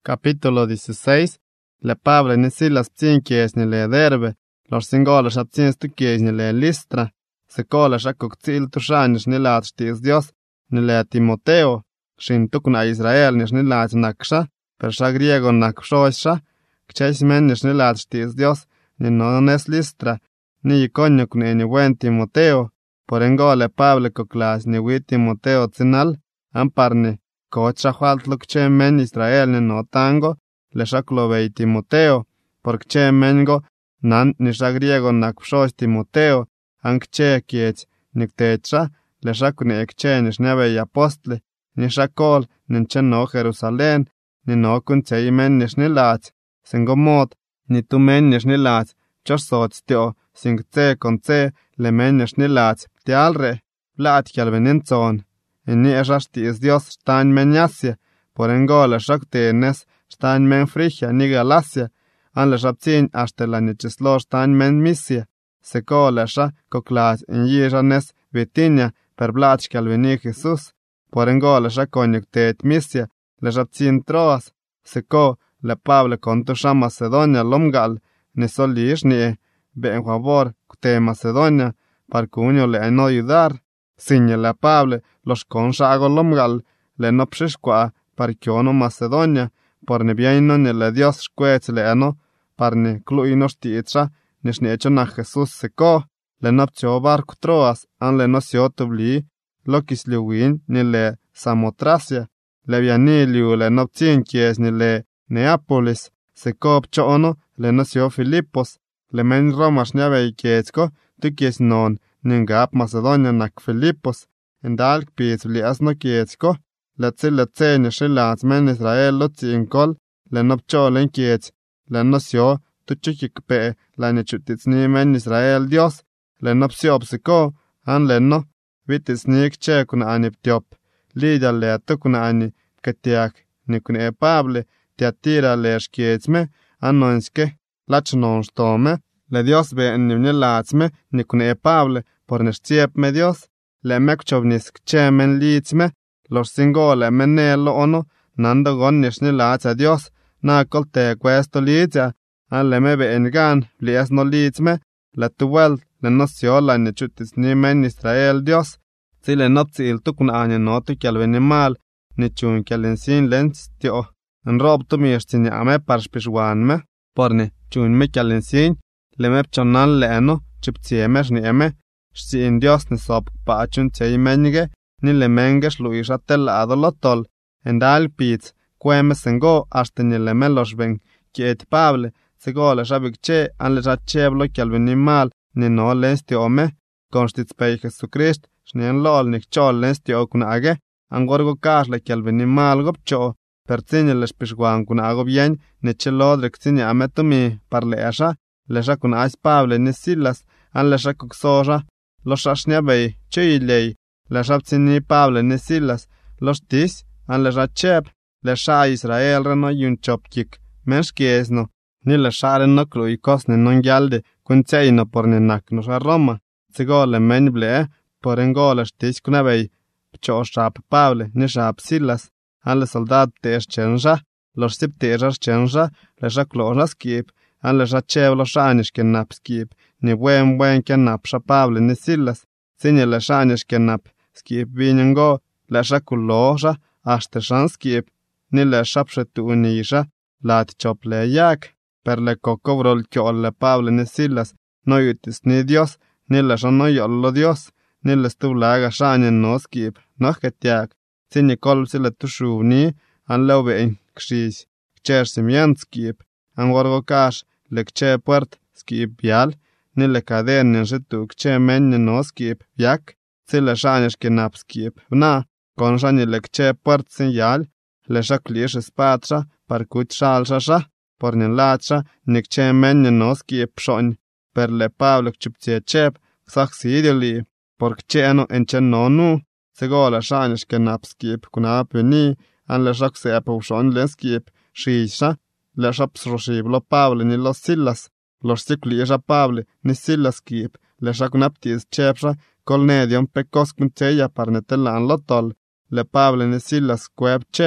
Capítulo 16. Le Pablo ni Silas ptsinkies ni le Derbe, los singolas aptsinstukies ni le Listra, se colas akuktil tushanish ni lat shtis Dios, ni le Timoteo, shin tukuna Israel nish ni lat naksha, persha griego nakshosha, kchais men nish ni lat shtis Dios, ni nones Listra, ni ikonyo kune ni buen Timoteo, por engole Pablo koklas ni wi Timoteo tsinal, amparni, kocha hualtluk che men Israel ni no tango, le shaklovei Timoteo, porque che mengo, nan ni griego nakshos Timoteo, ank che kiech niktecha, le shakune ekche ni shnevei apostle, ni shakol, ni che no Jerusalén, ni no kun che men ni shnilach, singomot, ni tu men ni shnilach, chosot stio, sing tse kon tse, le men ni shnilach, tialre, blat kialvenintzon, ni eshashti is Dios stan men yasia, por engole shaktenes, stan men Frigia ni Galacia, an le shaptin hasta la nichislo stan men Misia, se ko le sha koklas in yijanes Bitinia per blach calvini Jesus, por engole sha konjuktet Misia, le shaptin Troas, se ko le Pablo kontu sha Macedonia lomgal, ni solish ni be en favor kute Macedonia, par cunyo le no ayudar, sinye le Pablo los con shago lomgal, le no pshishkwa par kiono Macedonia, por ne bieno ni le Dios shkwech le ano, par ne kluino shtiitra, ni shnecho na Jesus seko, le no pcho barco Troas, an le no siotubli, lokis liuin ni le Samotracia, le biani liu le no ptien kies ni le Neapolis, seko pcho ono, le no sio Filipos, le men Roma shnyave kiechko, tu kies non, ningap Macedonia nak Filipos, endalk piz li asno kiechko, le tse ni shilats men Israel lo tsinkol, le no pcho len kiech, le no sio, tu chikikpe, la ni chutitsni men Israel Dios, le no psio psiko, an le no, vititsnik che kuna ani ptiop, lida le tu kuna ani ketiak, ni kuna e Pable, tiatira le shkiechme, an noinske, lach non stome, le Dios be en ni latsme, ni kuna e Pable, por nestiep me Dios, le mekchovnisk che men litzme, los singole menelo ono, nando gonnish ni latsa Dios, na colte questo litzia, an le me be en gan, lies no litzme, le tuwel, le no siola ni chutis ni men Israel Dios, si le nopzi il tukun anye notu kialveni mal, ni chun kialensin lens tio, en rob tu mirsti ni ame parshpishwanme, porni chun me kialensin, le me pchonan le eno, chiptsiemesh ni eme, shti in Dios ni sop paachun tse menige, ni le mengesh luisha telado lotol, en dal pitz, kweme sengo hasta ni le melosh ben, kiet Pable, sego le shabik che, an le shacheblo kialveni mal, ni no lens tio me, konstitz pei Jesucrist, shnien lol nik chol lens tio kuna age, an gorgo kash le kialveni mal gop cho, per zinye le shpishwan kuna ago bien, ni chelod rek zinye ametumi, par le esha, le sha kuna ais Pable ni Silas, an le sha kuksosha, lo shashnia bei, chilei, le sha ptsini Pable ni Silas, lo shtis, an le sha chep, le sha Israel reno yun chopkik, mensh kiesno, ni le sha reno klui kosne non gyalde, kun tseino por ni nak no sha Roma, tsigo le men ble, por engo le shtis kuna bei, pcho shap Pable, ni shap Silas, an le soldad ptesh chensha, lo sip teshas chensha, le sha klosha skip, an le sha chev lo shanish ken nap skip, ni buen ken nap sha Pable ni Silas, sinye le shanish ken nap skip vinyengo, le sha kulosha, hasta shan skip, ni le sha pshetu unisha, lat chop le yak, per le kokovrol kyol le Pable ni Silas, no yutis ni Dios, ni le sha no yollo Dios, ni le stulaga shanyen no skip, no ketiak, sinye kolb si le tushu ni, an leuve en kshish, kcher simien skip, an gorgo kash, le kche puert skip bial, ni le kaden nin shitu kche men no skip yak, si le shanyesh kenap skip, na, kon shanye le kche puert sin yal, le shaklish espatsha, par kuch shal shasha, por nin latsha, ni kche men no skip shon, per le Pable kchuptsie chep, ksak sidili, por kche eno enchen no nu, sego le shanyesh kenap skip, kuna apeni, an le shak sepa ushon len skip, shisha, le shapsroshib lo Pable ni lo Silas, los siklisha Pable ni Silas skip, le shakunaptis chepsha, kol nedion pekos kunteya par netelan lo tol, le Pable ni Silas kweb chep,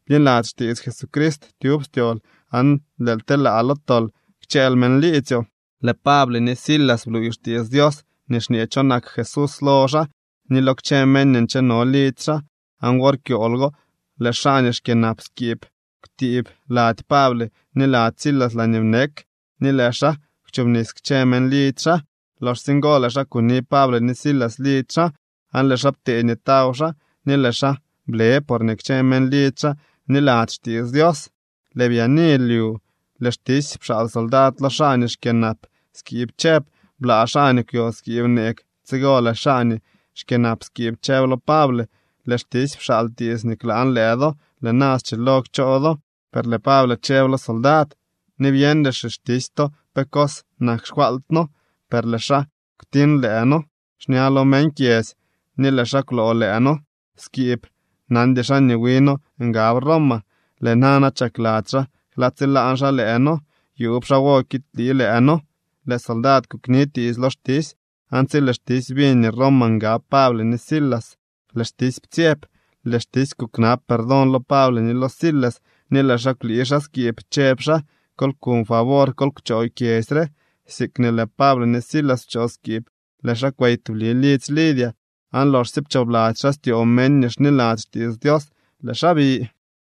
bienlad shtiis Jesucrist tiubstiol an del tela alotol kchel men liitio. Le Pablo ni Silas bluy shtiis Dios ni shniechonak Jesús loja ni lokche mennen che no liitra an workiolgo le shanish kenap skip ktib lat Pablo ni lat Silas la nimnek ni lesha kchumnis kche men liitra los singola sha kuni Pablo ni Silas liitra an le shapte ni tausha ni lesha ble por nekche men liitra ni lat shtiis Dios le bianiliu le shtis pshal soldat lo shanish kenap skip chep bla shani kyo skip nek tsigola shani shkenap skip chep lo Pablo le shtis pshal tis niklan ledo le nas chilok chodo per le Pablo chep lo soldat ni viende shtisto pekos nak shkwaltno per le sha ktin leano shnialo menkies ni le sha klo leano skip nande shani wino ngab Roma le nana chaklatra latsila ansha leano yub shawo kitli leano le soldat kuknitis lo shtis anzi le shtis vieni Roma ngab Pablo ni Silas le shtis ptiep le shtis kuknap perdon lo Pablo ni lo Silas ni le shaklisha skip chepsha kol kun favor kol kchoy kiesre sikne le Pablo ni Silas choskip le shakwaytuli lich Lidia an lor sipchoblach shastio mennish ni lat shtis Dios le shabi